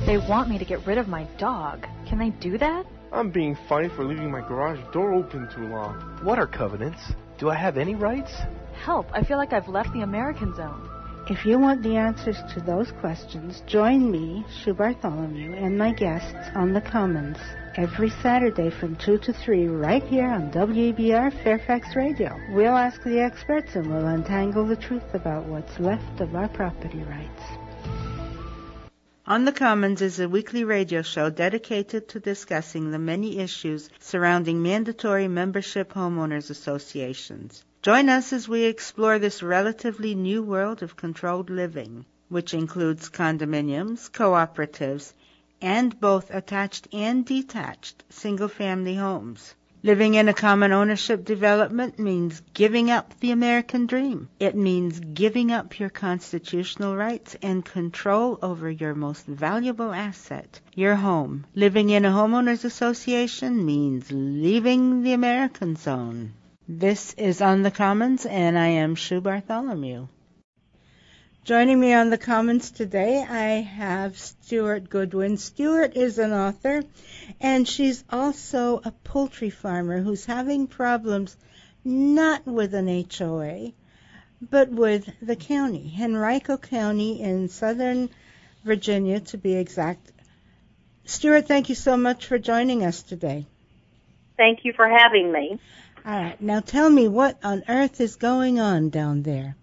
They want me to get rid of my dog. Can they do that? I'm being fined for leaving my garage door open too long. What are covenants? Do I have any rights? Help, I feel like I've left the American zone. If you want the answers to those questions, join me, Sue Bartholomew, and my guests on The Commons every Saturday from 2 to 3 right here on WEBR Fairfax Radio. We'll ask the experts and we'll untangle the truth about what's left of our property rights. On the Commons is a weekly radio show dedicated to discussing the many issues surrounding mandatory membership homeowners associations. Join us as we explore this relatively new world of controlled living, which includes condominiums, cooperatives, and both attached and detached single-family homes. Living in a common ownership development means giving up the American dream. It means giving up your constitutional rights and control over your most valuable asset, your home. Living in a homeowners association means leaving the American zone. This is On the Commons, and I am Sue Bartholomew. Joining me on the Commons today, I have Stuart Goodwin. Stuart is an author, and she's also a poultry farmer who's having problems not with an HOA, but with the county, Henrico County in southern Virginia, to be exact. Stuart, thank you so much for joining us today. Thank you for having me. All right, now tell me what on earth is going on down there.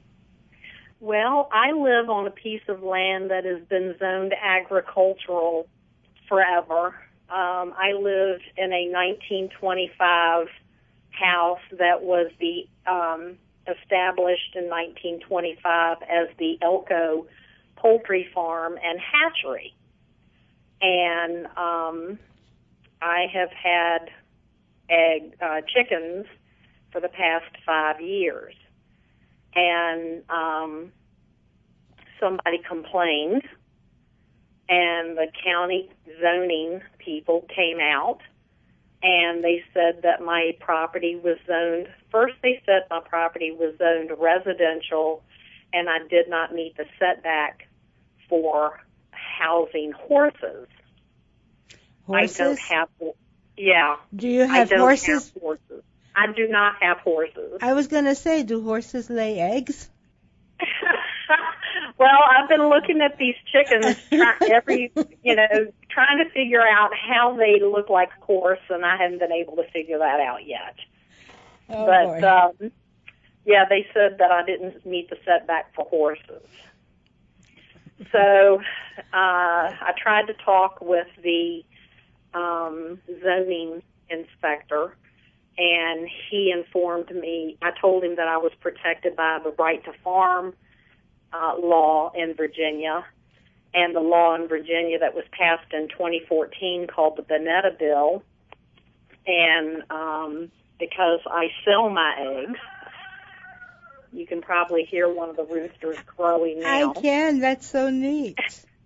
Well, I live on a piece of land that has been zoned agricultural forever. I live in a 1925 house that was established in 1925 as the Elko Poultry Farm and Hatchery. And I have had chickens for the past 5 years. And somebody complained, and the county zoning people came out, and they said that my property was zoned. First, they said my property was zoned residential, and I did not meet the setback for housing horses. Horses? I don't have. Yeah. Do you have horses? Have horses. I do not have horses. I was going to say, do horses lay eggs? Well, I've been looking at these chickens trying to figure out how they look like a horse, and I haven't been able to figure that out yet. Oh, but, they said that I didn't meet the setback for horses. So I tried to talk with the zoning inspector, and he informed me. I told him that I was protected by the right to farm law in Virginia, and the law in Virginia that was passed in 2014 called the Bonetta Bill. And because I sell my eggs, you can probably hear one of the roosters crowing now. I can. That's so neat.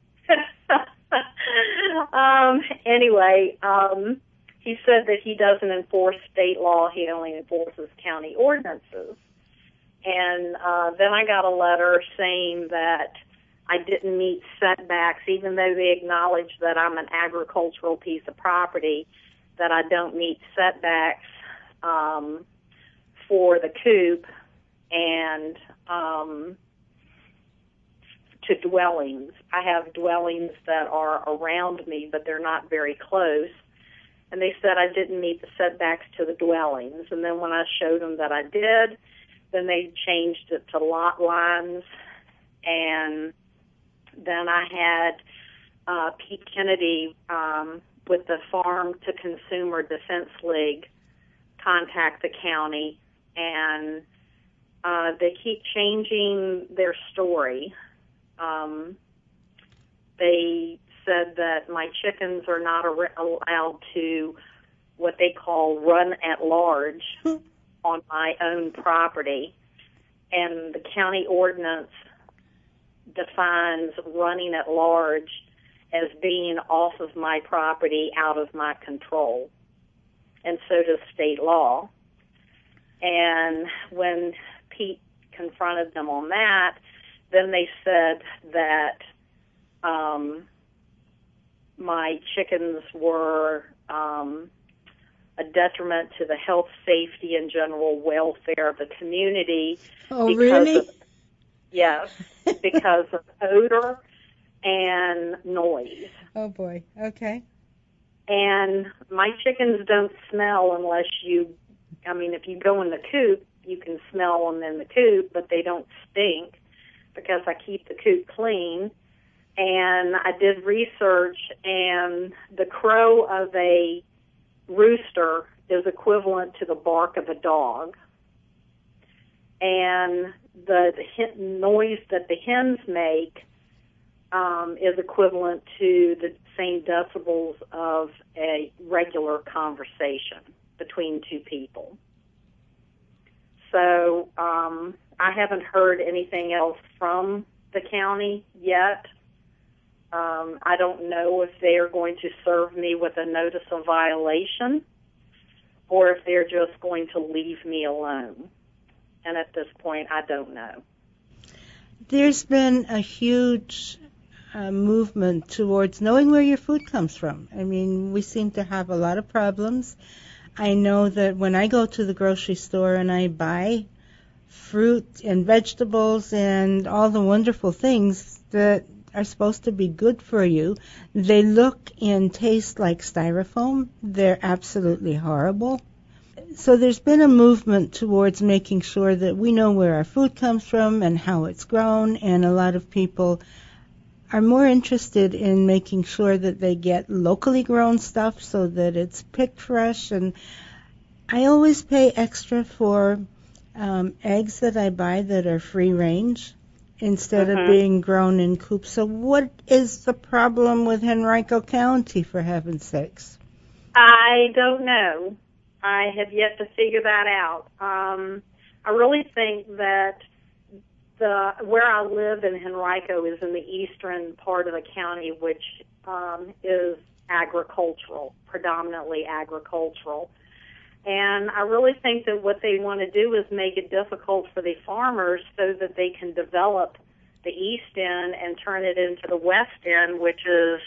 Anyway, he said that he doesn't enforce state law. He only enforces county ordinances. And then I got a letter saying that I didn't meet setbacks, even though they acknowledge that I'm an agricultural piece of property, that I don't meet setbacks for the coop and to dwellings. I have dwellings that are around me, but they're not very close. And they said I didn't meet the setbacks to the dwellings. And then when I showed them that I did, then they changed it to lot lines. And then I had Pete Kennedy with the Farm to Consumer Defense League contact the county, and they keep changing their story. They said that my chickens are not allowed to what they call run at large on my own property, and the county ordinance defines running at large as being off of my property, out of my control, and so does state law. And when Pete confronted them on that, then they said that my chickens were a detriment to the health, safety, and general welfare of the community. Oh, really? Yes, because of odor and noise. Oh, boy. Okay. And my chickens don't smell unless if you go in the coop, you can smell them in the coop, but they don't stink because I keep the coop clean. And I did research, and the crow of a rooster is equivalent to the bark of a dog. And the noise that the hens make is equivalent to the same decibels of a regular conversation between two people. So I haven't heard anything else from the county yet. I don't know if they are going to serve me with a notice of violation or if they're just going to leave me alone. And at this point, I don't know. There's been a huge movement towards knowing where your food comes from. I mean, we seem to have a lot of problems. I know that when I go to the grocery store and I buy fruit and vegetables and all the wonderful things that are supposed to be good for you, they look and taste like styrofoam. They're absolutely horrible. So there's been a movement towards making sure that we know where our food comes from and how it's grown, and a lot of people are more interested in making sure that they get locally grown stuff so that it's picked fresh. And I always pay extra for eggs that I buy that are free range instead of being grown in coops. So what is the problem with Henrico County, for heaven's sakes? I don't know. I have yet to figure that out. I really think that where I live in Henrico is in the eastern part of the county, which is agricultural, predominantly agricultural. And I really think that what they want to do is make it difficult for the farmers so that they can develop the east end and turn it into the west end, which is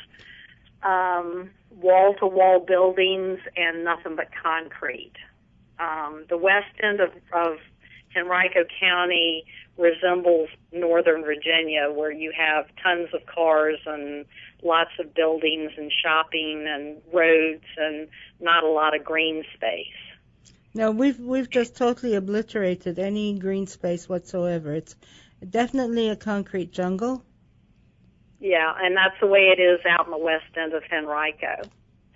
wall-to-wall buildings and nothing but concrete. The west end of Henrico County resembles northern Virginia, where you have tons of cars and lots of buildings and shopping and roads and not a lot of green space. No, we've just totally obliterated any green space whatsoever. It's definitely a concrete jungle. Yeah, and that's the way it is out in the west end of Henrico.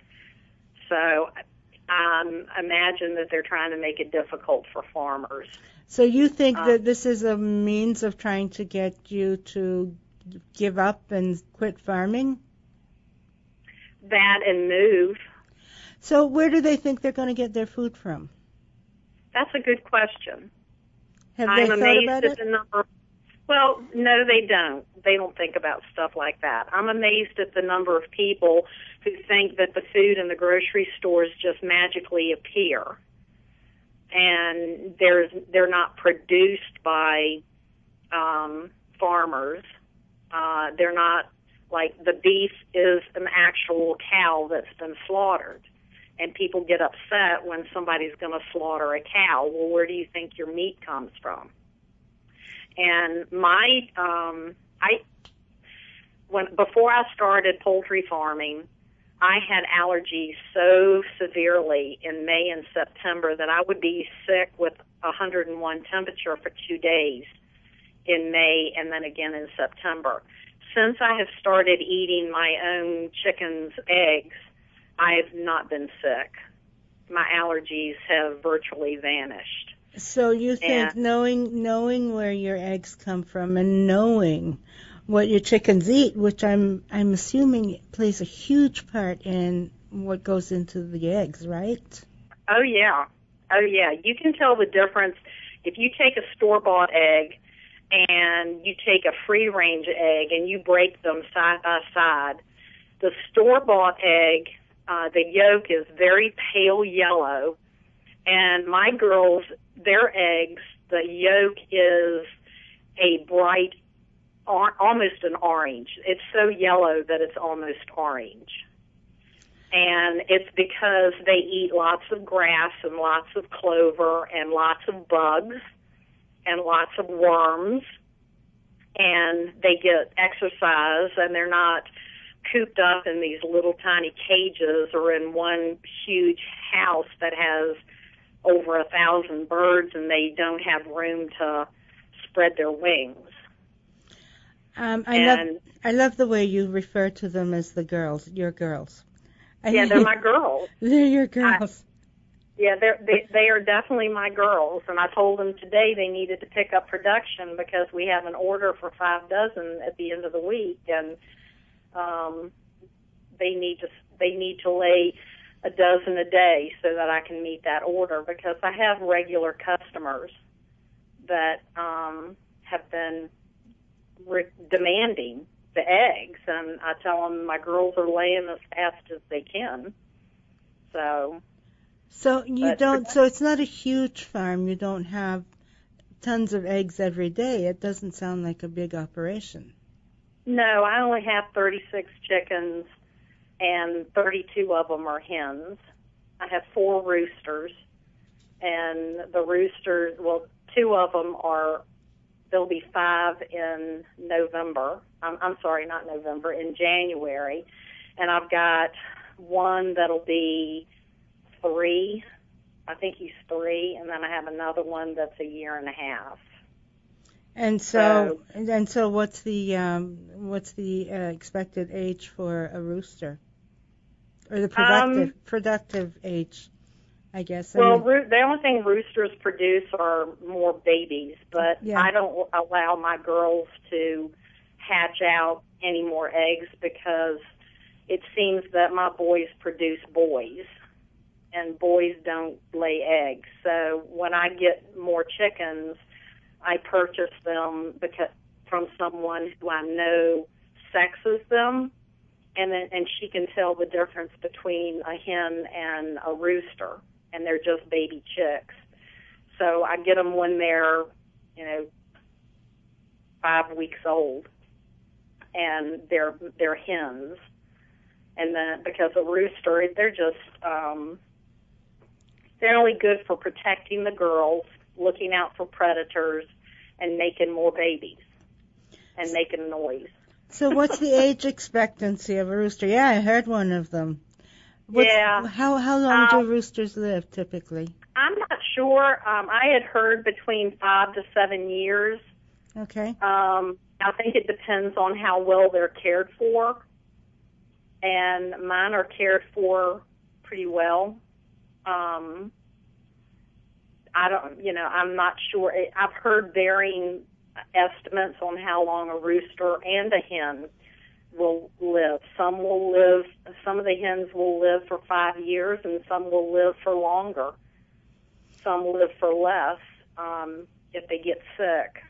So imagine that they're trying to make it difficult for farmers. So you think that this is a means of trying to get you to give up and quit farming? That and move. So where do they think they're going to get their food from? That's a good question. Have they thought about it? Well, no, they don't. They don't think about stuff like that. I'm amazed at the number of people who think that the food in the grocery stores just magically appear. And they're not produced by farmers. They're not, like, the beef is an actual cow that's been slaughtered. And people get upset when somebody's going to slaughter a cow. Well, where do you think your meat comes from? And before I started poultry farming, I had allergies so severely in May and September that I would be sick with 101 temperature for 2 days in May and then again in September. Since I have started eating my own chicken's eggs, I have not been sick. My allergies have virtually vanished. So you think knowing where your eggs come from and knowing what your chickens eat, which I'm assuming plays a huge part in what goes into the eggs, right? Oh yeah. You can tell the difference if you take a store-bought egg and you take a free-range egg and you break them side by side. The store-bought egg, the yolk is very pale yellow, and my girls, their eggs, the yolk is a bright, almost an orange. It's so yellow that it's almost orange. And it's because they eat lots of grass and lots of clover and lots of bugs and lots of worms, and they get exercise, and they're not cooped up in these little tiny cages or in one huge house that has over 1,000 birds, and they don't have room to spread their wings. I love the way you refer to them as the girls, your girls. Yeah, they're my girls. They're your girls. Yeah, they are definitely my girls, and I told them today they needed to pick up production because we have an order for 5 dozen at the end of the week, and they need to lay a dozen a day so that I can meet that order, because I have regular customers that have been demanding the eggs, and I tell them my girls are laying as fast as they can. So you don't. So it's not a huge farm. You don't have tons of eggs every day. It doesn't sound like a big operation. No, I only have 36 chickens, and 32 of them are hens. I have 4 roosters, and the roosters, well, 2 of them are, there'll be 5 in November. I'm sorry, not November, in January. And I've got one that'll be 3. I think he's 3, and then I have another one that's 1.5 years. And so what's the expected age for a rooster, or the productive age, I guess? The only thing roosters produce are more babies, but yeah. I don't allow my girls to hatch out any more eggs because it seems that my boys produce boys, and boys don't lay eggs. So when I get more chickens, I purchase them from someone who I know sexes them, and she can tell the difference between a hen and a rooster, and they're just baby chicks. So I get them when they're, 5 weeks old, and they're hens. And then because a rooster, they're just they're only good for protecting the girls, looking out for predators, and making more babies and making noise. So what's the age expectancy of a rooster? Yeah, I heard one of them. How long do roosters live typically? I'm not sure. I had heard between 5 to 7 years. Okay. I think it depends on how well they're cared for, and mine are cared for pretty well. I'm not sure. I've heard varying estimates on how long a rooster and a hen will live. Some of the hens will live for 5 years, and some will live for longer. Some live for less if they get sick.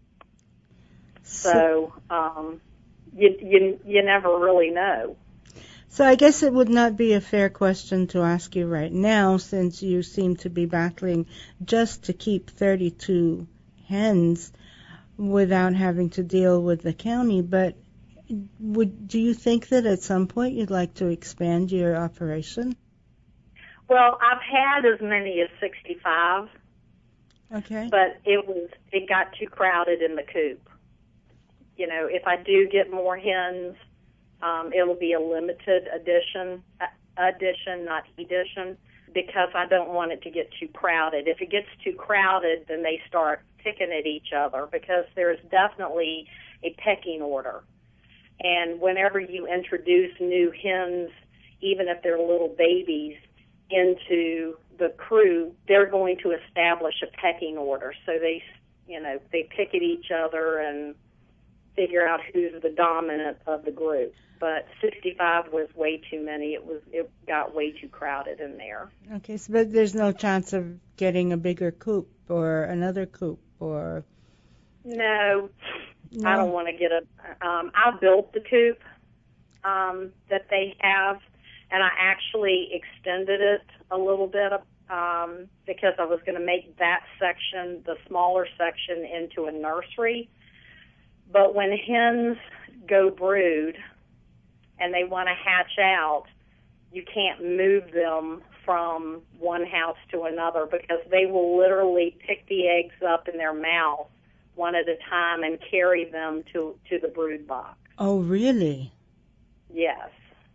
So you never really know. So I guess it would not be a fair question to ask you right now, since you seem to be battling just to keep 32 hens without having to deal with the county. But do you think that at some point you'd like to expand your operation? Well, I've had as many as 65. Okay. But it got too crowded in the coop. If I do get more hens, it'll be a limited edition, not edition, because I don't want it to get too crowded. If it gets too crowded, then they start picking at each other, because there's definitely a pecking order. And whenever you introduce new hens, even if they're little babies, into the crew, they're going to establish a pecking order. So they pick at each other and figure out who's the dominant of the group. But 65 was way too many. It got way too crowded in there. Okay, but there's no chance of getting a bigger coop or another coop or... No. I don't want to get I built the coop that they have, and I actually extended it a little bit because I was going to make that section, the smaller section, into a nursery. But when hens go brood and they want to hatch out, you can't move them from one house to another because they will literally pick the eggs up in their mouth one at a time and carry them to the brood box. Oh, really? Yes.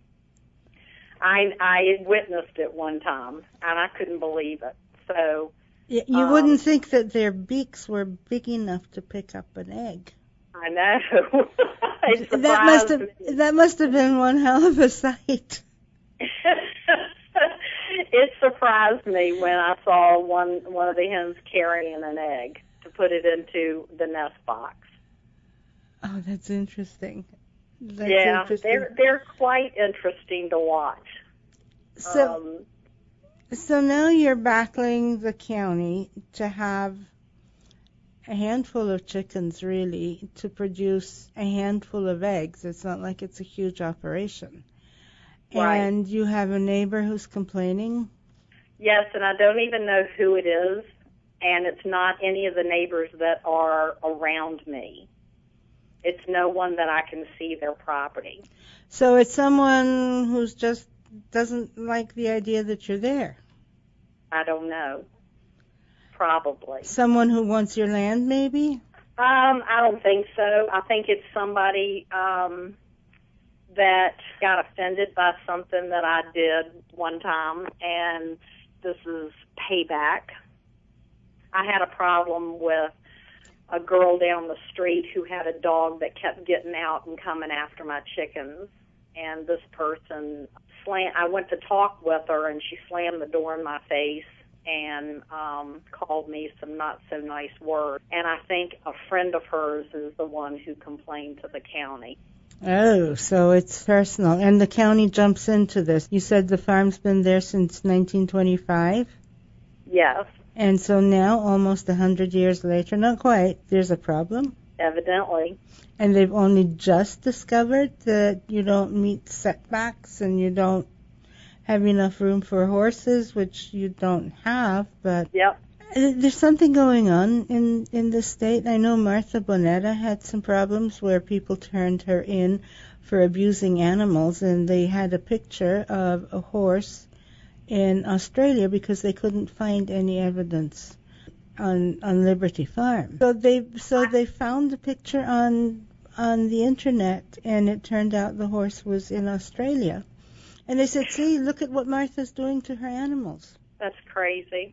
I witnessed it one time, and I couldn't believe it. So you wouldn't think that their beaks were big enough to pick up an egg. I know. That must have been one hell of a sight. It surprised me when I saw one of the hens carrying an egg to put it into the nest box. Oh, that's interesting. They're quite interesting to watch. So now you're battling the county to have a handful of chickens, really, to produce a handful of eggs. It's not like it's a huge operation. Right. And you have a neighbor who's complaining? Yes, and I don't even know who it is, and it's not any of the neighbors that are around me. It's no one that I can see their property. So it's someone who's just doesn't like the idea that you're there? I don't know. Probably. Someone who wants your land, maybe? I don't think so. I think it's somebody that got offended by something that I did one time, and this is payback. I had a problem with a girl down the street who had a dog that kept getting out and coming after my chickens, and this person I went to talk with her, and she slammed the door in my face and called me some not so nice words. And I think a friend of hers is the one who complained to the county. Oh, so it's personal. And the county jumps into this. You said the farm's been there since 1925? Yes. And so now, almost 100 years later, not quite, there's a problem? Evidently. And they've only just discovered that you don't meet setbacks and you don't have enough room for horses, which you don't have, but yep. There's something going on in the state. I know Martha Bonetta had some problems where people turned her in for abusing animals, and they had a picture of a horse in Australia because they couldn't find any evidence on Liberty Farm. So they found the picture on the internet, and it turned out the horse was in Australia. And they said, "See, look at what Martha's doing to her animals." That's crazy.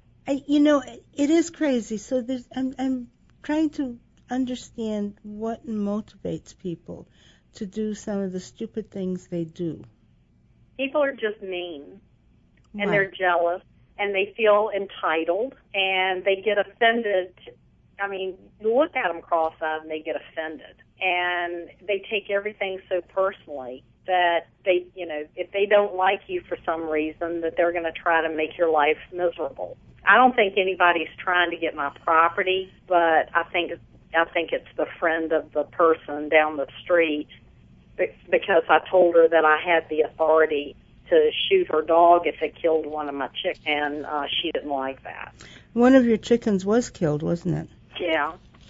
It is crazy. So I'm trying to understand what motivates people to do some of the stupid things they do. People are just mean, and Why? they're jealous, and they feel entitled, and they get offended. I mean, look at them cross-eyed, and they get offended, and they take everything so personally that they, if they don't like you for some reason, that they're going to try to make your life miserable. I don't think anybody's trying to get my property, but I think it's the friend of the person down the street, because I told her that I had the authority to shoot her dog if it killed one of my chickens, and she didn't like that. One of your chickens was killed, wasn't it? Yeah.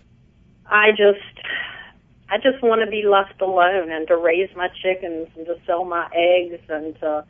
I just want to be left alone and to raise my chickens and to sell my eggs and to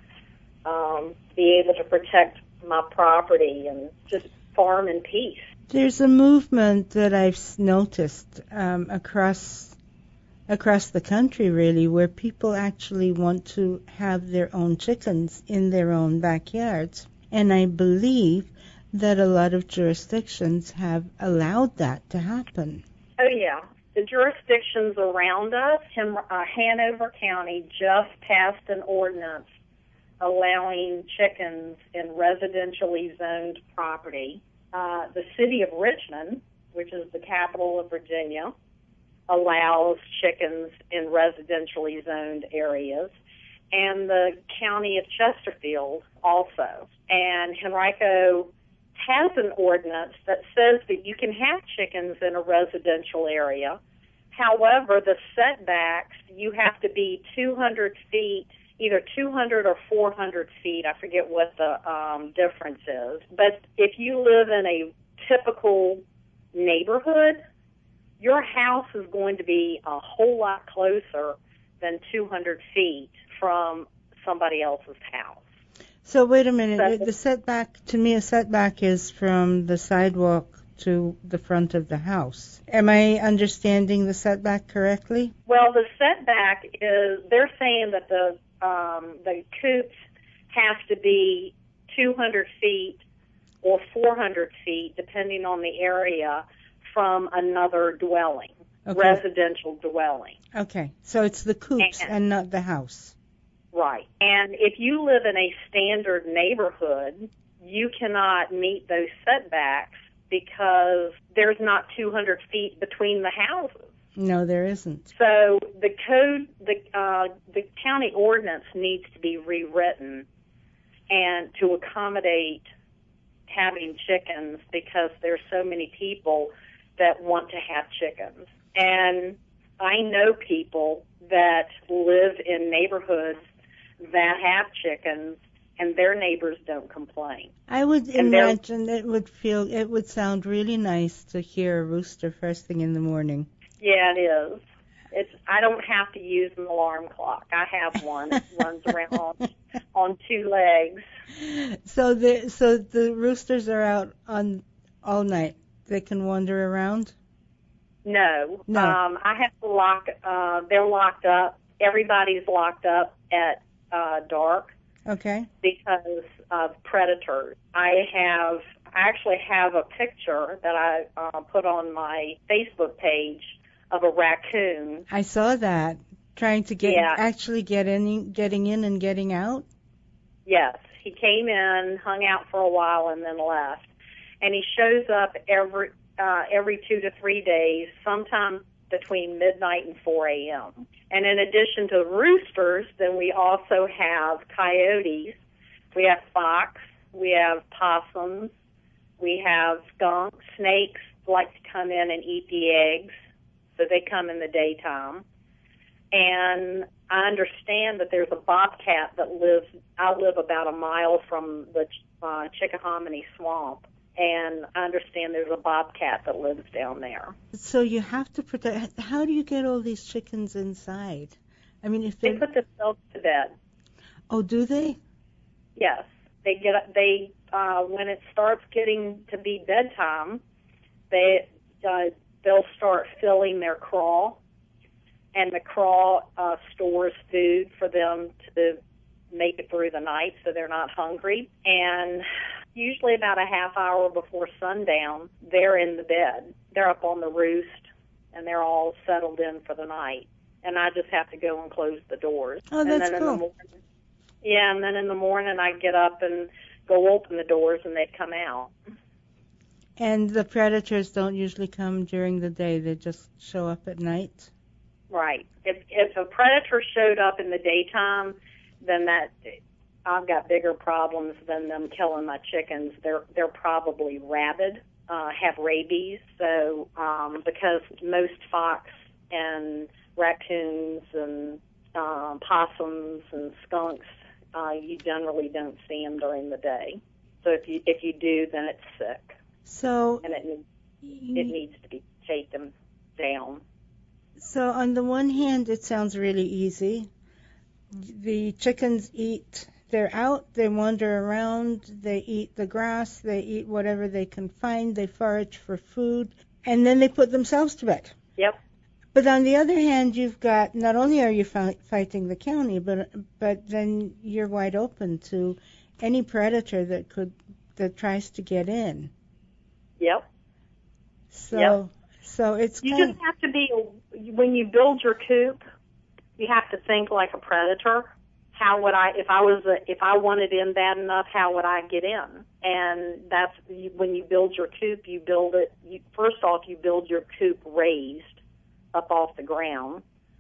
be able to protect my property and just farm in peace. There's a movement that I've noticed across the country, really, where people actually want to have their own chickens in their own backyards. And I believe that a lot of jurisdictions have allowed that to happen. Oh, yeah. The jurisdictions around us, Hanover County just passed an ordinance allowing chickens in residentially zoned property. The city of Richmond, which is the capital of Virginia, allows chickens in residentially zoned areas, and the county of Chesterfield also. And Henrico has an ordinance that says that you can have chickens in a residential area. However, the setbacks, you have to be 200 feet, either 200 or 400 feet. I forget what the difference is. But if you live in a typical neighborhood, your house is going to be a whole lot closer than 200 feet from somebody else's house. So wait a minute. But The setback, to me, a setback is from the sidewalk to the front of the house. Am I understanding the setback correctly? well, the setback is they're saying that the coops have to be 200 feet or 400 feet, depending on the area, from another dwelling, Okay. residential dwelling. Okay. So it's the coops and not the house. Right. And if you live in a standard neighborhood, you cannot meet those setbacks because there's not 200 feet between the houses. No, there isn't. So the code, the county ordinance needs to be rewritten and to accommodate having chickens because there's so many people that want to have chickens. And I know people that live in neighborhoods that have chickens and their neighbors don't complain. I would imagine it would sound really nice to hear a rooster first thing in the morning. Yeah, it is. I don't have to use an alarm clock. I have one. It runs around on two legs. So the roosters are out on all night. They can wander around? No. No. I have to lock. They're locked up. Everybody's locked up at dark. Okay. Because of predators. I actually have a picture that I put on my Facebook page of a raccoon. I saw that. Trying to getting in and getting out? Yes. He came in, hung out for a while, and then left. And he shows up every 2 to 3 days, sometime between midnight and 4 a.m. And in addition to roosters, then we also have coyotes, we have fox, we have possums, we have skunks. Snakes like to come in and eat the eggs, so they come in the daytime. And I understand that there's a bobcat that lives, I live about a mile from the Chickahominy Swamp. And I understand there's a bobcat that lives down there. So you have to protect. How do you get all these chickens inside? I mean, if They put themselves to bed. Oh, do they? Yes, they when it starts getting to be bedtime, they'll start filling their craw, and the craw stores food for them to make it through the night, so they're not hungry. And usually about a half hour before sundown, they're in the bed. They're up on the roost, and they're all settled in for the night. And I just have to go and close the doors. Oh, that's cool. And then in the morning, I get up and go open the doors, and they come out. And the predators don't usually come during the day. They just show up at night? Right. If a predator showed up in the daytime, then I've got bigger problems than them killing my chickens. They're probably rabid, have rabies. So because most fox and raccoons and possums and skunks, you generally don't see them during the day. So if you do, then it's sick. So and it needs to be taken down. So on the one hand, it sounds really easy. The chickens eat. They're out, they wander around, they eat the grass, they eat whatever they can find, they forage for food, and then they put themselves to bed. Yep. But on the other hand, you've got, not only are you fighting the county, but then you're wide open to any predator that tries to get in. Yep. So it's you just have to be, when you build your coop, you have to think like a predator. How would if I wanted in bad enough, how would I get in? And that's when you build your coop, you build it. First off, you build your coop raised up off the ground,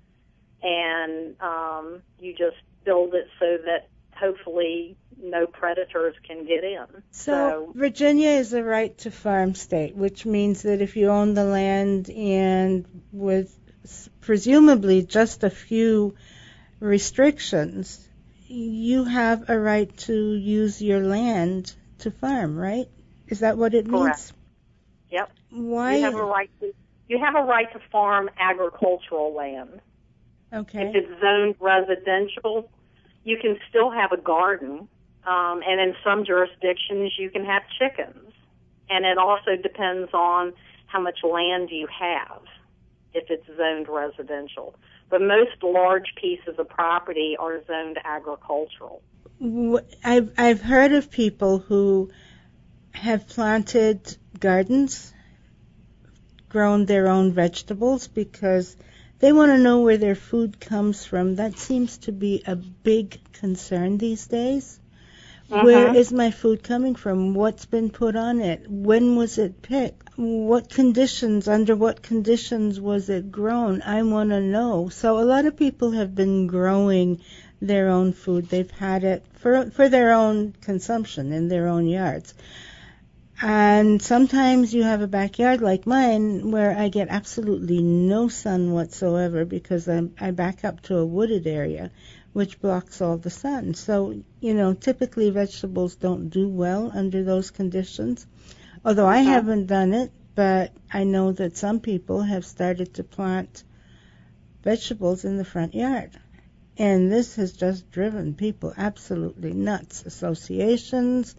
and you just build it so that hopefully no predators can get in. So Virginia is a right to farm state, which means that if you own the land and with presumably just a few restrictions, you have a right to use your land to farm, right? Is that what it Correct. means? Yep. Why? You have a right to farm agricultural land. Okay. If it's zoned residential, you can still have a garden, And in some jurisdictions, you can have chickens. And it also depends on how much land you have, if it's zoned residential. But most large pieces of property are zoned agricultural. I've heard of people who have planted gardens, grown their own vegetables, because they want to know where their food comes from. That seems to be a big concern these days. Where is my food coming from? What's been put on it? When was it picked? What conditions, under what conditions was it grown? I want to know. So a lot of people have been growing their own food. They've had it for their own consumption in their own yards. And sometimes you have a backyard like mine where I get absolutely no sun whatsoever because I back up to a wooded area, which blocks all the sun. So, typically vegetables don't do well under those conditions. Although I haven't done it, but I know that some people have started to plant vegetables in the front yard. And this has just driven people absolutely nuts. Associations.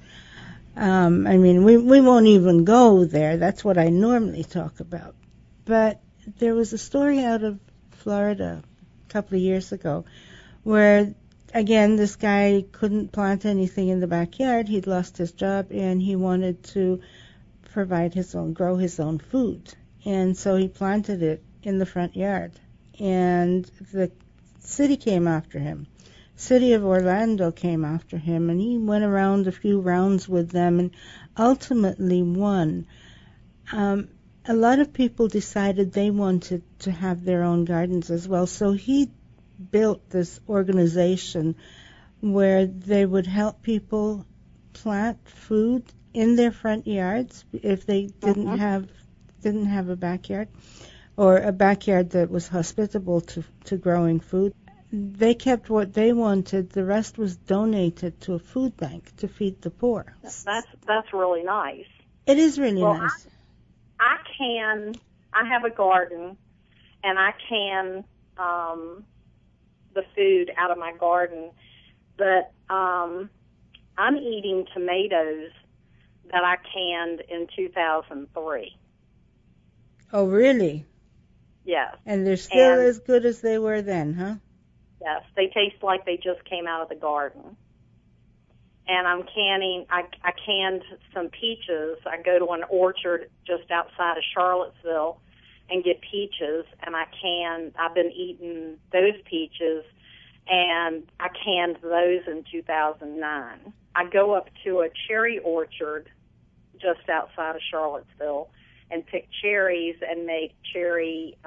We won't even go there. That's what I normally talk about. But there was a story out of Florida a couple of years ago where, again, this guy couldn't plant anything in the backyard. He'd lost his job, and he wanted to grow his own food. And so he planted it in the front yard. And the city came after him. City of Orlando came after him, and he went around a few rounds with them and ultimately won. A lot of people decided they wanted to have their own gardens as well, so he built this organization where they would help people plant food in their front yards if they didn't have a backyard, or a backyard that was hospitable to growing food. They kept what they wanted. The rest was donated to a food bank to feed the poor. That's really nice. It is really nice. I have a garden, and I can the food out of my garden, but I'm eating tomatoes that I canned in 2003. Oh, really? Yes. And they're still as good as they were then, huh? Yes, they taste like they just came out of the garden. And I'm canning, I canned some peaches. I go to an orchard just outside of Charlottesville and get peaches, and I've been eating those peaches, and I canned those in 2009. I go up to a cherry orchard just outside of Charlottesville and pick cherries and make cherry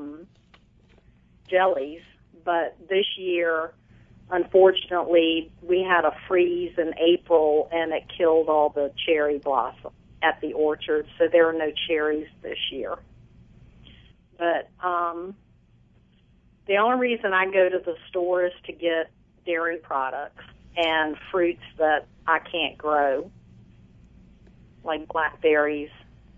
jellies. But this year, unfortunately, we had a freeze in April, and it killed all the cherry blossom at the orchard, so there are no cherries this year. But the only reason I go to the store is to get dairy products and fruits that I can't grow, like blackberries.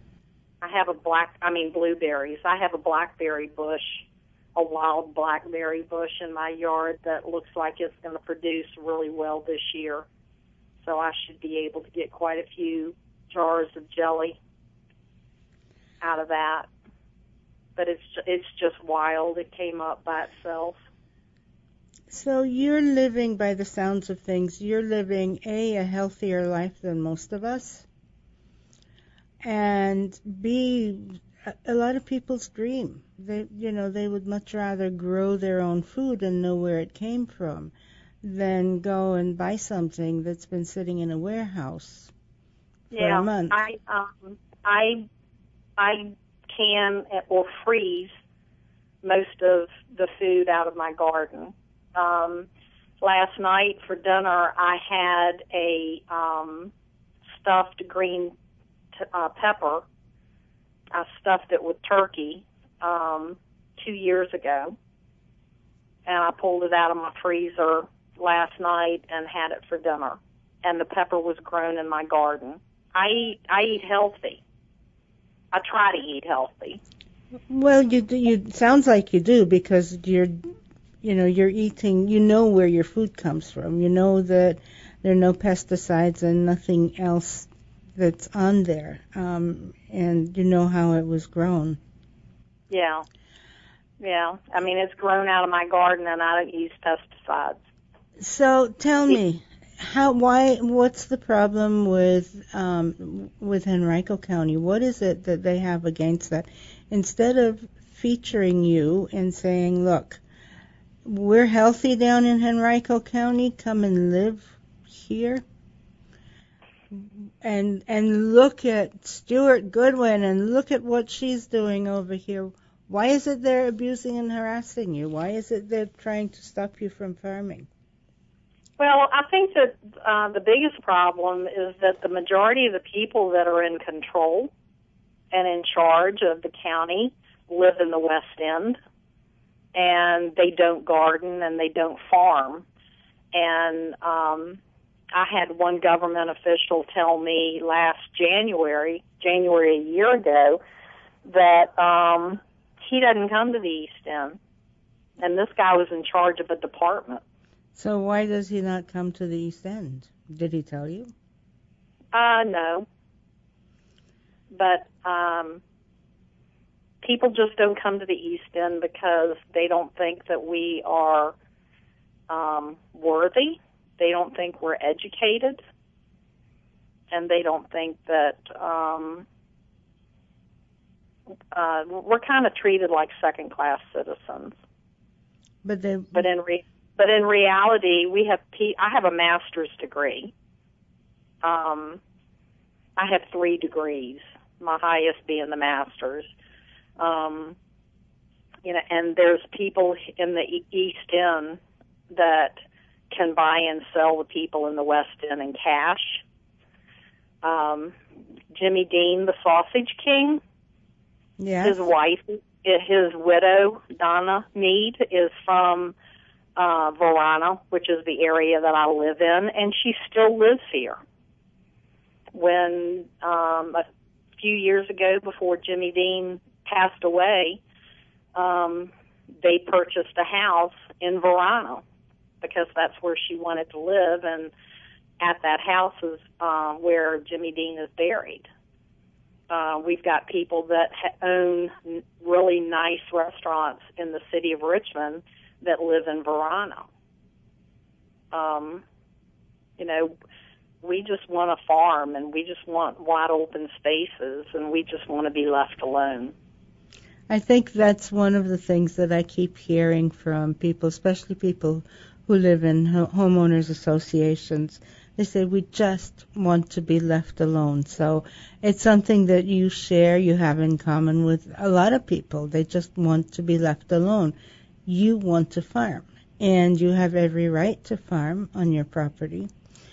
Blueberries. I have a blackberry bush, a wild blackberry bush in my yard that looks like it's going to produce really well this year. So I should be able to get quite a few jars of jelly out of that. But it's just wild. It came up by itself. So you're living, by the sounds of things, you're living a healthier life than most of us, and B, a lot of people's dream. They would much rather grow their own food and know where it came from than go and buy something that's been sitting in a warehouse for a month. I can or freeze most of the food out of my garden. Last night for dinner, I had a stuffed green pepper. I stuffed it with turkey 2 years ago, and I pulled it out of my freezer last night and had it for dinner. And the pepper was grown in my garden. I eat healthy. I try to eat healthy. Well, you sounds like you do, because you're you're eating, you know where your food comes from. You know that there are no pesticides and nothing else that's on there. And you know how it was grown. Yeah. Yeah. I mean, it's grown out of my garden, and I don't use pesticides. So tell me, what's the problem with Henrico County? What is it that they have against that? Instead of featuring you and saying, look, we're healthy down in Henrico County, come and live here. And look at Stuart Goodwin and look at what she's doing over here. Why is it they're abusing and harassing you? Why is it they're trying to stop you from farming? Well, I think that the biggest problem is that the majority of the people that are in control and in charge of the county live in the West End, and they don't garden and they don't farm. And I had one government official tell me last January a year ago, that he doesn't come to the East End. And this guy was in charge of a department. So why does he not come to the East End? Did he tell you? No. But people just don't come to the East End because they don't think that we are worthy. They don't think we're educated. And they don't think that we're kind of treated like second-class citizens. But in reality, I have a master's degree. I have 3 degrees, my highest being the master's. And there's people in the East End that can buy and sell the people in the West End in cash. Jimmy Dean, the Sausage King, yes. His wife, his widow, Donna Mead, is from Verona, which is the area that I live in, and she still lives here. When a few years ago, before Jimmy Dean passed away, they purchased a house in Verona because that's where she wanted to live, and at that house is where Jimmy Dean is buried. We've got people that own really nice restaurants in the city of Richmond that live in Verona. We just want to farm, and we just want wide open spaces, and we just want to be left alone. I think that's one of the things that I keep hearing from people, especially people who live in homeowners associations. They say, we just want to be left alone. So it's something that you share, you have in common with a lot of people. They just want to be left alone. You want to farm, and you have every right to farm on your property.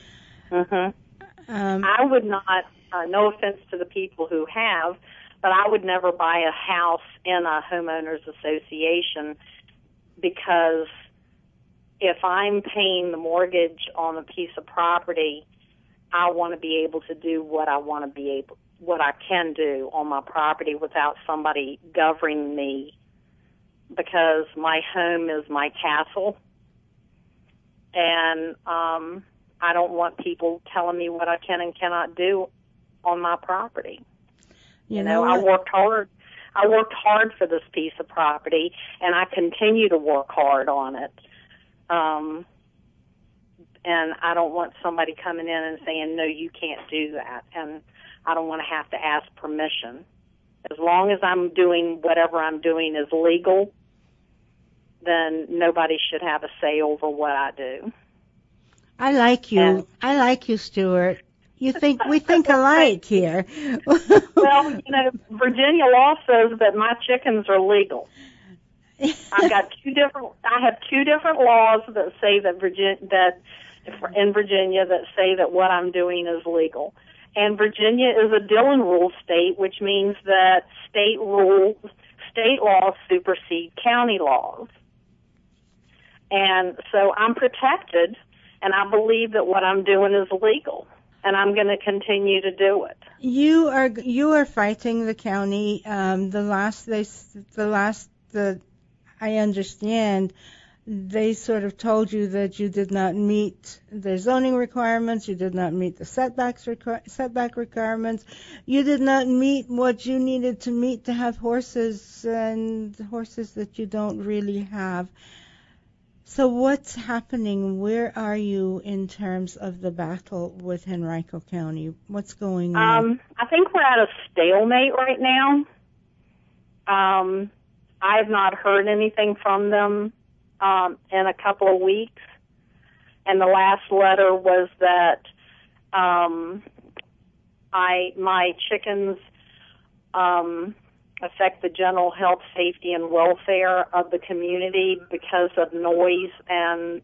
I would not, no offense to the people who have, but I would never buy a house in a homeowners association, because if I'm paying the mortgage on a piece of property, I want to be able to do what I can do on my property without somebody governing me, because my home is my castle, and I don't want people telling me what I can and cannot do on my property. You know, I worked hard for this piece of property, and I continue to work hard on it. And I don't want somebody coming in and saying, no, you can't do that. And I don't want to have to ask permission. As long as I'm doing whatever I'm doing is legal, then nobody should have a say over what I do. I like you. I like you, Stuart. We think alike here. Well, Virginia law says that my chickens are legal. I have two different laws that say that in Virginia that say that what I'm doing is legal. And Virginia is a Dillon rule state, which means that state laws supersede county laws. And so I'm protected, and I believe that what I'm doing is legal, and I'm going to continue to do it. You are fighting the county. I understand they sort of told you that you did not meet the zoning requirements, you did not meet the setback requirements, you did not meet what you needed to meet to have horses, and horses that you don't really have. So what's happening? Where are you in terms of the battle with Henrico County? What's going on? I think we're at a stalemate right now. I have not heard anything from them in a couple of weeks. And the last letter was that my chickens affect the general health, safety, and welfare of the community because of noise and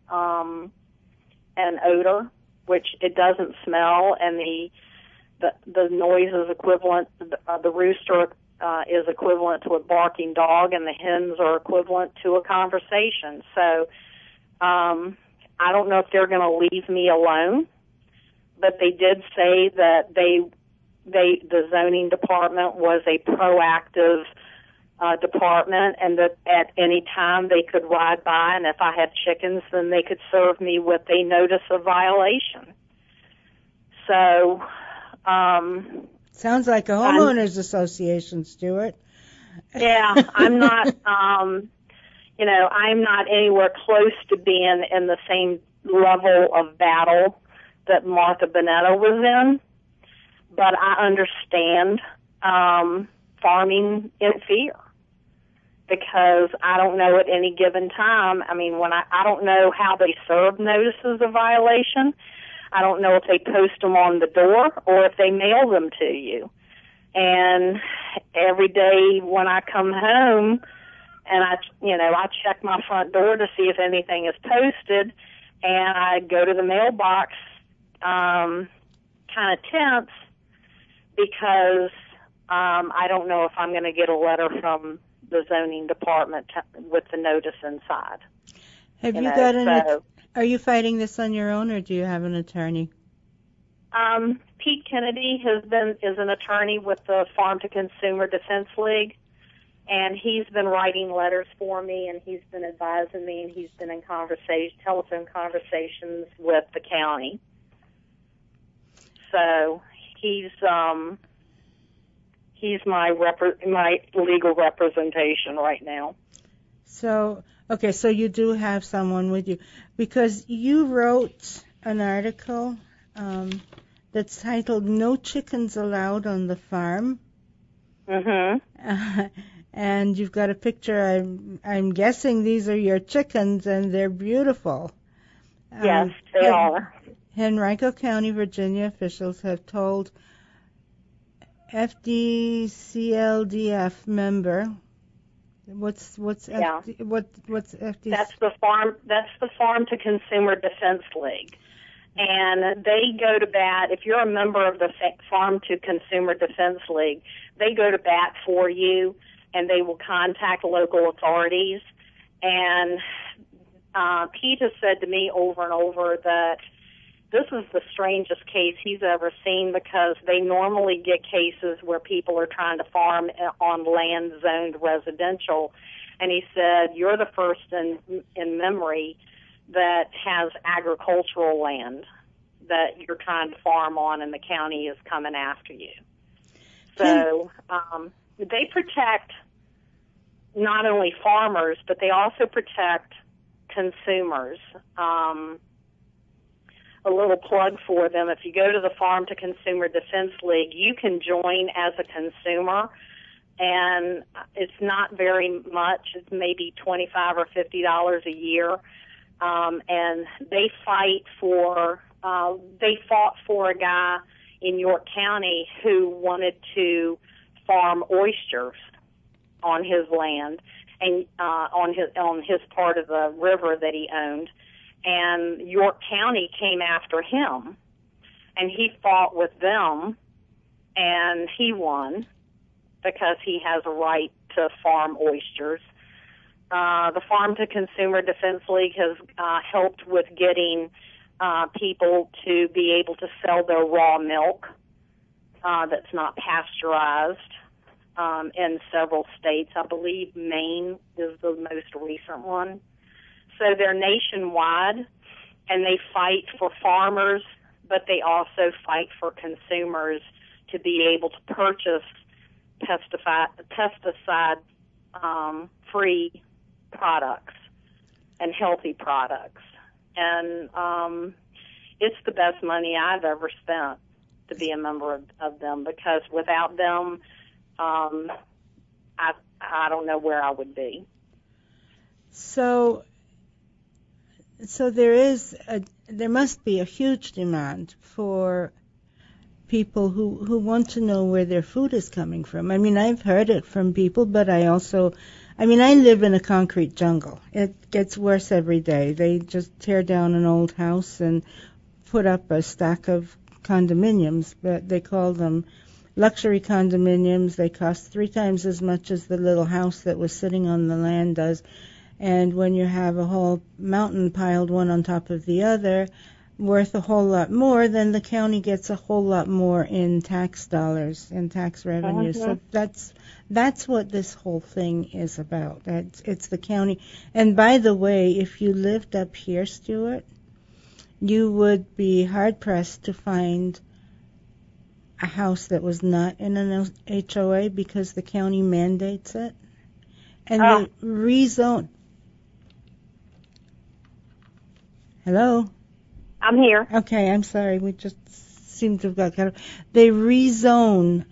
odor, which it doesn't smell, and the noise is equivalent. The rooster is equivalent to a barking dog, and the hens are equivalent to a conversation. So I don't know if they're going to leave me alone, but they did say that the zoning department was a proactive department, and that at any time they could ride by, and if I had chickens, then they could serve me with a notice of violation. So, sounds like a homeowners association, Stuart. Yeah, I'm not, I'm not anywhere close to being in the same level of battle that Martha Bonetta was in. But I understand farming in fear, because I don't know at any given time. I mean, I don't know how they serve notices of violation. I don't know if they post them on the door or if they mail them to you. And every day when I come home and I check my front door to see if anything is posted, and I go to the mailbox kind of tense, because I don't know if I'm going to get a letter from the zoning department with the notice inside. Have you got are you fighting this on your own, or do you have an attorney? Pete Kennedy is an attorney with the Farm to Consumer Defense League, and he's been writing letters for me, and he's been advising me, and he's been in telephone conversations with the county. So he's my legal representation right now. So, okay, so you do have someone with you, because you wrote an article that's titled "No Chickens Allowed on the Farm." Mm-hmm. And you've got a picture. I'm guessing these are your chickens, and they're beautiful. Yes, they are. Henrico County, Virginia officials have told FDCLDF member. What's FDC? That's the Farm to Consumer Defense League, and they go to bat. If you're a member of the Farm to Consumer Defense League, they go to bat for you, and they will contact local authorities. And Pete has said to me over and over that this is the strangest case he's ever seen, because they normally get cases where people are trying to farm on land zoned residential. And he said, you're the first in memory that has agricultural land that you're trying to farm on, and the county is coming after you. So they protect not only farmers, but they also protect consumers. A little plug for them. If you go to the Farm to Consumer Defense League, you can join as a consumer, and it's not very much. It's maybe $25 or $50 a year. And they fought for a guy in York County who wanted to farm oysters on his land and on his part of the river that he owned. And York County came after him, and he fought with them, and he won because he has a right to farm oysters. The Farm to Consumer Defense League has helped with getting people to be able to sell their raw milk that's not pasteurized in several states. I believe Maine is the most recent one. So they're nationwide, and they fight for farmers, but they also fight for consumers to be able to purchase pesticide-free products and healthy products. And it's the best money I've ever spent to be a member of them, because without them, I don't know where I would be. So there must be a huge demand for people who want to know where their food is coming from. I mean, I've heard it from people, but I live in a concrete jungle. It gets worse every day. They just tear down an old house and put up a stack of condominiums, but they call them luxury condominiums. They cost 3 times as much as the little house that was sitting on the land does. And when you have a whole mountain piled one on top of the other, worth a whole lot more, then the county gets a whole lot more in tax dollars and tax revenue. So that's what this whole thing is about. It's the county. And by the way, if you lived up here, Stuart, you would be hard-pressed to find a house that was not in an HOA because the county mandates it. And they rezone. Hello? I'm here. Okay, I'm sorry. We just seem to have got cut off. They rezone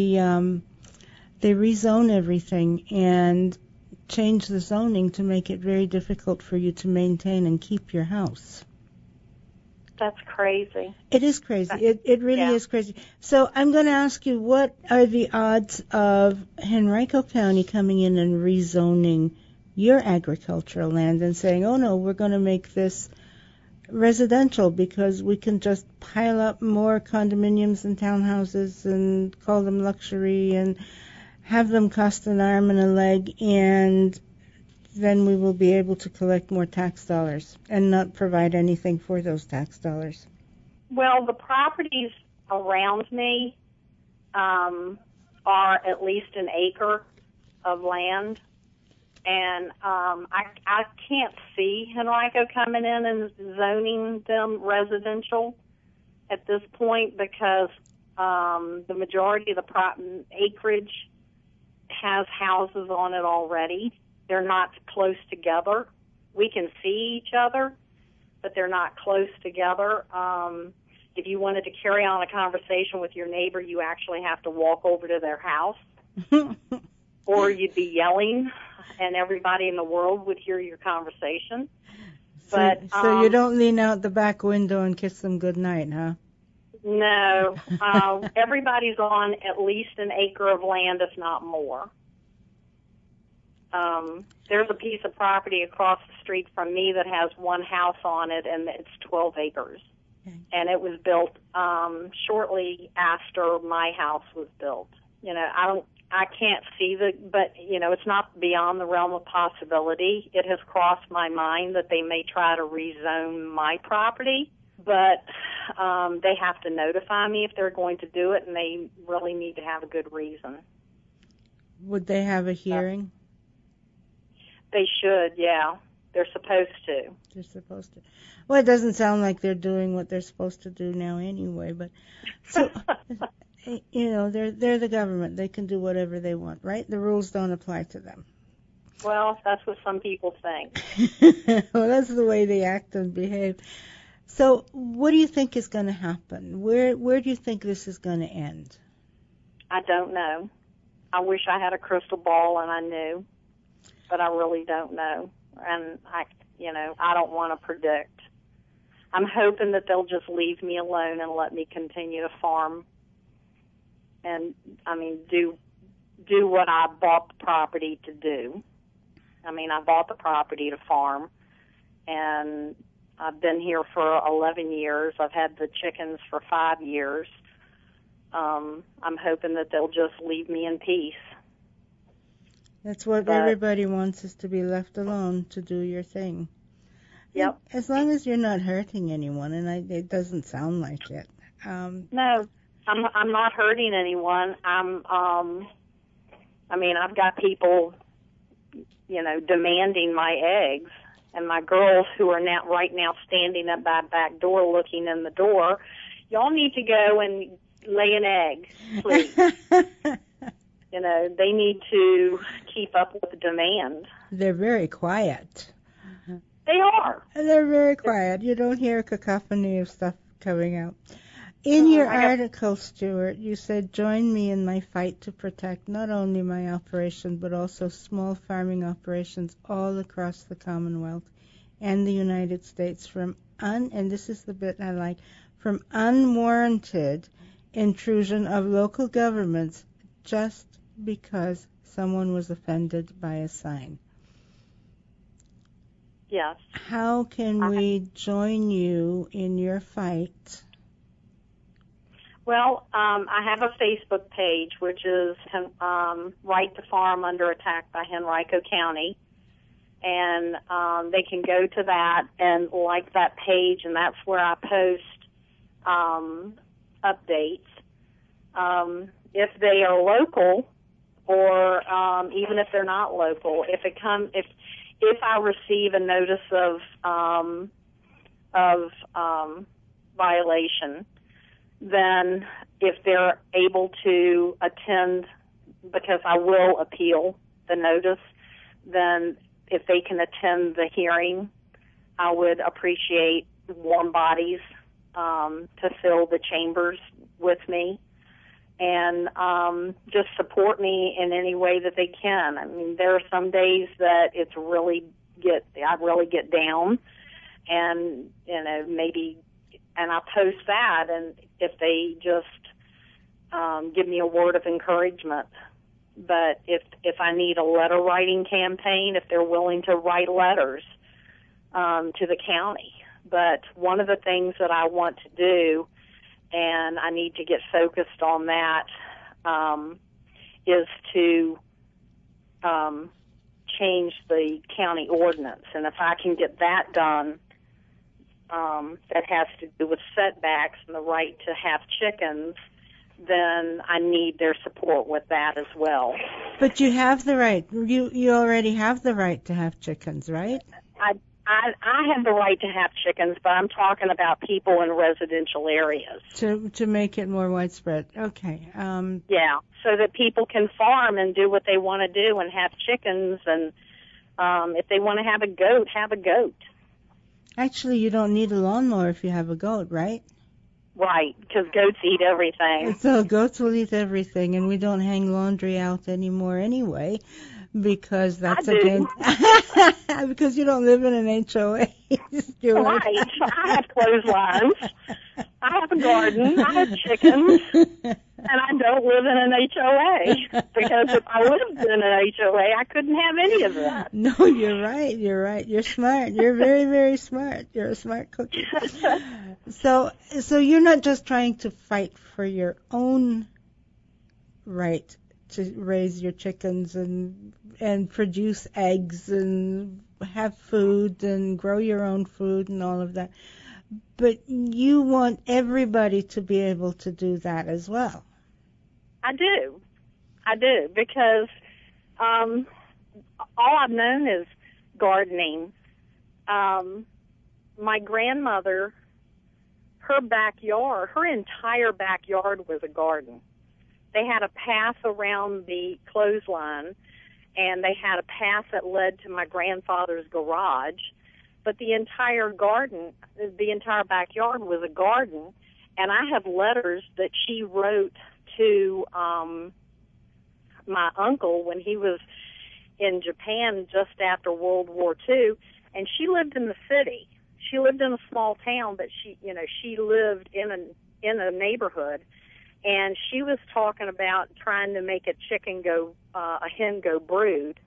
everything and change the zoning to make it very difficult for you to maintain and keep your house. That's crazy. It is crazy. It really is crazy. So I'm going to ask you, what are the odds of Henrico County coming in and rezoning your agricultural land and saying, oh no, we're going to make this residential because we can just pile up more condominiums and townhouses and call them luxury and have them cost an arm and a leg, and then we will be able to collect more tax dollars and not provide anything for those tax dollars? Well, the properties around me are at least an acre of land, and I can't see Henrico coming in and zoning them residential at this point because the majority of the acreage has houses on it already. They're not close together. We can see each other, but they're not close together. If you wanted to carry on a conversation with your neighbor, you actually have to walk over to their house, or you'd be yelling, and everybody in the world would hear your conversation. But so you don't lean out the back window and kiss them goodnight, huh? No. Everybody's on at least an acre of land, if not more. There's a piece of property across the street from me that has one house on it, and it's 12 acres. Okay. And it was built shortly after my house was built. You know, I can't see but you know, it's not beyond the realm of possibility. It has crossed my mind that they may try to rezone my property, but they have to notify me if they're going to do it, and they really need to have a good reason. Would they have a hearing? They should, yeah. They're supposed to. They're supposed to. Well, it doesn't sound like they're doing what they're supposed to do now anyway, but so you know, they're the government. They can do whatever they want, right? The rules don't apply to them. Well, that's what some people think. Well, that's the way they act and behave. So, what do you think is going to happen? Where do you think this is going to end? I don't know. I wish I had a crystal ball and I knew, but I really don't know. And I don't want to predict. I'm hoping that they'll just leave me alone and let me continue to farm and, do what I bought the property to do. I bought the property to farm, and I've been here for 11 years. I've had the chickens for 5 years. I'm hoping that they'll just leave me in peace. That's what everybody wants, is to be left alone to do your thing. Yep. As long as you're not hurting anyone, and it doesn't sound like it. No, I'm not hurting anyone. I've got people, demanding my eggs, and my girls who are right now standing at my back door looking in the door, y'all need to go and lay an egg, please. They need to keep up with the demand. They're very quiet. They are. They're very quiet. You don't hear a cacophony of stuff coming out. In your article, Stuart, you said, join me in my fight to protect not only my operation, but also small farming operations all across the Commonwealth and the United States from and this is the bit I like, from unwarranted intrusion of local governments just because someone was offended by a sign. Yes. How can we join you in your fight? Well, I have a Facebook page, which is Right to Farm Under Attack by Henrico County. And they can go to that and like that page, and that's where I post updates. If they are local, or even if they're not local, if I receive a notice of violation, then if they're able to attend, because I will appeal the notice, then if they can attend the hearing, I would appreciate warm bodies to fill the chambers with me, and just support me in any way that they can. I mean, there are some days that I really get down, and maybe, and I post that, and if they just give me a word of encouragement. But if I need a letter writing campaign, if they're willing to write letters to the county. But one of the things that I want to do, and I need to get focused on that, is to change the county ordinance. And if I can get that done, that has to do with setbacks and the right to have chickens, then I need their support with that as well. But you have the right. You already have the right to have chickens, right? I have the right to have chickens, but I'm talking about people in residential areas. To make it more widespread. Okay. Yeah, so that people can farm and do what they want to do and have chickens, and if they want to have a goat, have a goat. Actually, you don't need a lawnmower if you have a goat, right? Right, because goats eat everything. So goats will eat everything, and we don't hang laundry out anymore anyway, because that's against... because you don't live in an HOA. Right, I have clotheslines, I have a garden, I have chickens, and I don't live in an HOA, because if I lived in an HOA, I couldn't have any of that. No, you're right. You're smart. You're very, very smart. You're a smart cookie. So you're not just trying to fight for your own right to raise your chickens and produce eggs and have food and grow your own food and all of that, but you want everybody to be able to do that as well. I do, because all I've known is gardening. My grandmother, her entire backyard was a garden. They had a path around the clothesline, and they had a path that led to my grandfather's garage. But the entire garden, the entire backyard was a garden, and I have letters that she wrote to my uncle when he was in Japan just after World War II, and she lived in the city. She lived in a small town, but she lived in a neighborhood, and she was talking about trying to make a hen go brood.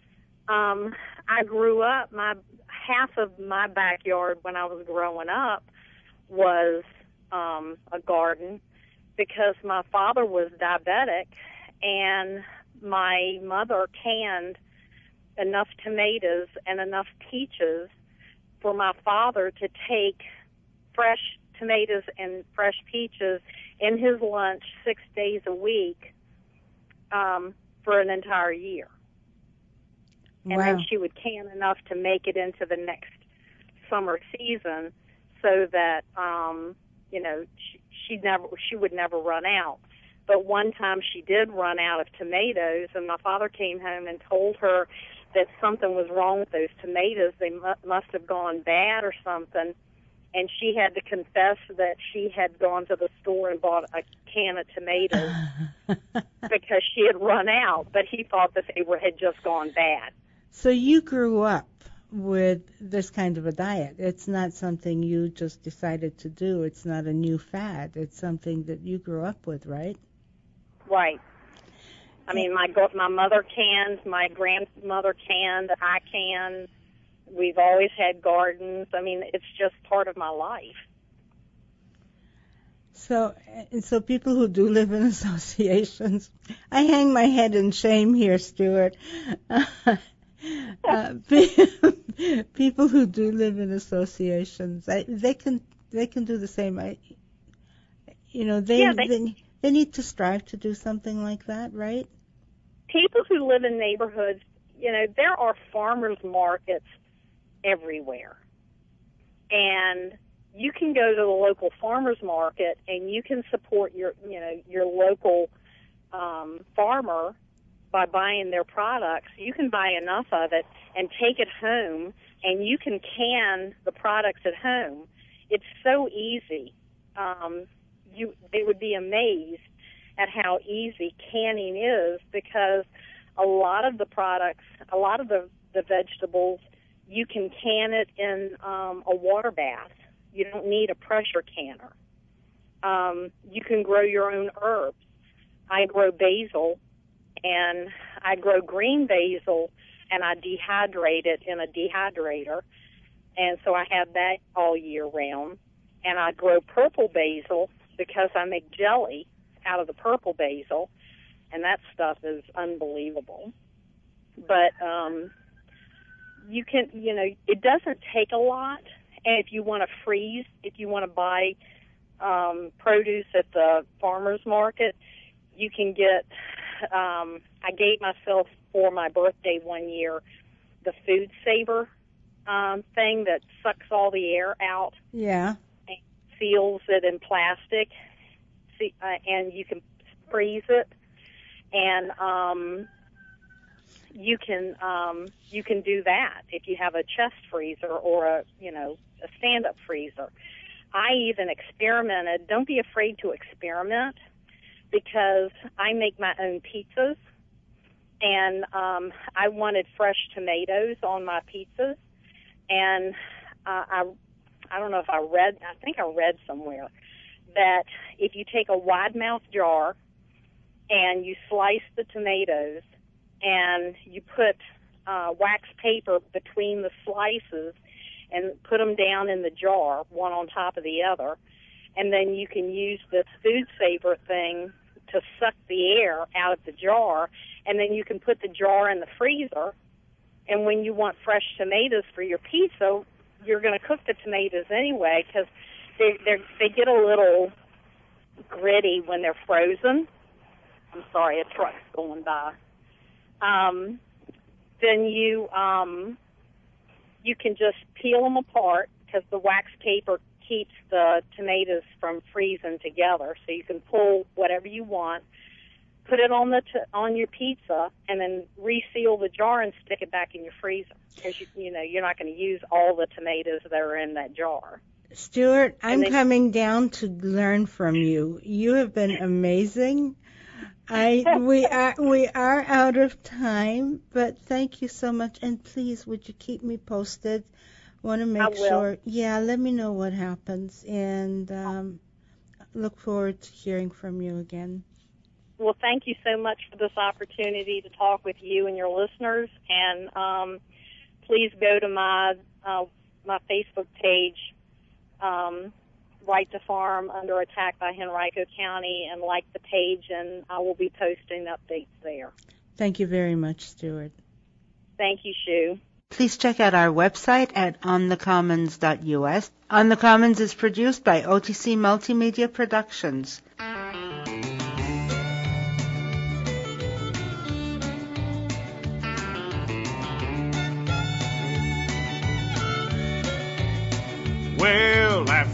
I grew up, half of my backyard when I was growing up was a garden, because my father was diabetic, and my mother canned enough tomatoes and enough peaches for my father to take fresh tomatoes and fresh peaches in his lunch 6 days a week for an entire year. And then she would can enough to make it into the next summer season, so that she would never run out. But one time she did run out of tomatoes, and my father came home and told her that something was wrong with those tomatoes. They must have gone bad or something. And she had to confess that she had gone to the store and bought a can of tomatoes because she had run out. But he thought that they had just gone bad. So you grew up with this kind of a diet. It's not something you just decided to do. It's not a new fad. It's something that you grew up with, right? Right. I mean, my mother canned, my grandmother canned, I canned. We've always had gardens. I mean, it's just part of my life. So people who do live in associations, I hang my head in shame here, Stuart. People who do live in associations, they can do the same. They need to strive to do something like that, right? People who live in neighborhoods, there are farmers markets everywhere. And you can go to the local farmers market and you can support your local farmer by buying their products. You can buy enough of it and take it home, and you can can the products at home. It's so easy. They would be amazed at how easy canning is, because a lot of the products, a lot of the vegetables, you can can it in a water bath. You don't need a pressure canner. You can grow your own herbs. I grow basil, and I grow green basil, and I dehydrate it in a dehydrator, and so I have that all year round. And I grow purple basil because I make jelly out of the purple basil, and that stuff is unbelievable. But you can, it doesn't take a lot. And if you want to freeze, if you want to buy produce at the farmer's market, you can get, I gave myself for my birthday one year the Food Saver thing that sucks all the air out. Yeah. And seals it in plastic, and you can freeze it. And you can do that if you have a chest freezer or a stand-up freezer. I even experimented. Don't be afraid to experiment, because I make my own pizzas, and I wanted fresh tomatoes on my pizzas, and I don't know if I think I read somewhere that if you take a wide-mouth jar and you slice the tomatoes and you put wax paper between the slices and put them down in the jar, one on top of the other, and then you can use this Food Saver thing to suck the air out of the jar, and then you can put the jar in the freezer, and when you want fresh tomatoes for your pizza, you're going to cook the tomatoes anyway, because they get a little gritty when they're frozen. I'm sorry, a truck's going by. Then you can just peel them apart, because the wax paper keeps the tomatoes from freezing together. So you can pull whatever you want, put it on your pizza, and then reseal the jar and stick it back in your freezer, because you're not going to use all the tomatoes that are in that jar. Stuart, I'm coming down to learn from you. You have been amazing. We are out of time, but thank you so much. And please, would you keep me posted? Want to make sure. Yeah, let me know what happens, and look forward to hearing from you again. Well, thank you so much for this opportunity to talk with you and your listeners. And please go to my Facebook page, Right to Farm Under Attack by Henrico County, and like the page, and I will be posting updates there. Thank you very much, Stuart. Thank you, Shu. Please check out our website at onthecommons.us. On the Commons is produced by OTC Multimedia Productions.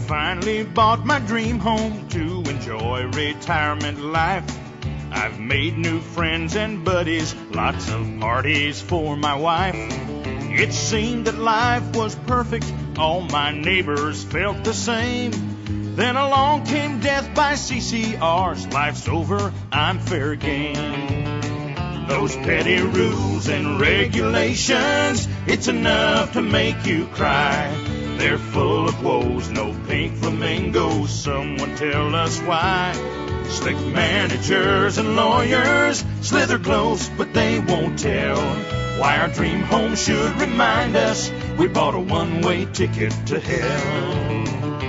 finally bought my dream home to enjoy retirement life. I've made new friends and buddies, lots of parties for my wife. It seemed that life was perfect, all my neighbors felt the same. Then along came death by CCRs, life's over, I'm fair game. Those petty rules and regulations, it's enough to make you cry. They're full of woes, no pink flamingos, someone tell us why. Slick managers and lawyers slither close, but they won't tell why our dream home should remind us we bought a one-way ticket to hell.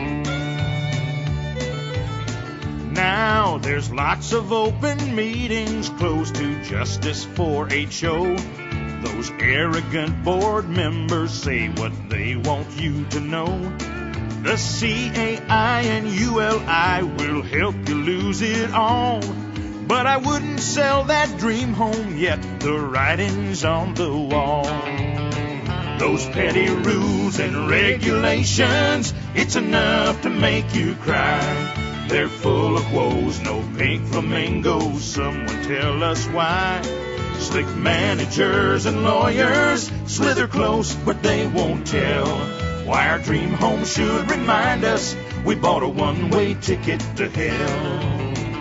Now there's lots of open meetings closed to justice for HO. Those arrogant board members say what they want you to know. The CAI and ULI will help you lose it all. But I wouldn't sell that dream home yet, the writing's on the wall. Those petty rules and regulations, it's enough to make you cry. They're full of woes, no pink flamingos, someone tell us why. Slick managers and lawyers slither close, but they won't tell why our dream home should remind us we bought a one-way ticket to hell.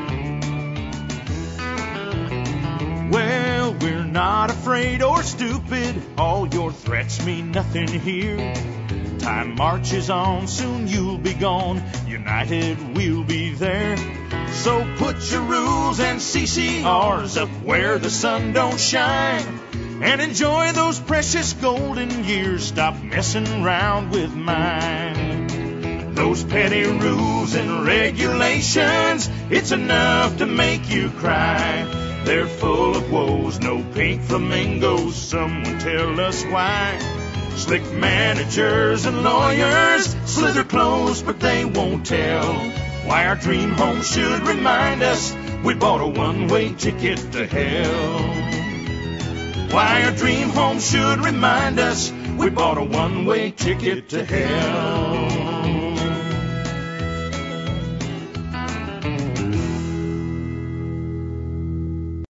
Well, we're not afraid or stupid, all your threats mean nothing here. Time marches on, soon you'll be gone, united we'll be there. So put your rules and CCRs up where the sun don't shine, and enjoy those precious golden years, stop messing around with mine. Those petty rules and regulations, it's enough to make you cry. They're full of woes, no pink flamingos, someone tell us why. Slick managers and lawyers slither close, but they won't tell why our dream home should remind us we bought a one-way ticket to hell. Why our dream home should remind us we bought a one-way ticket to hell.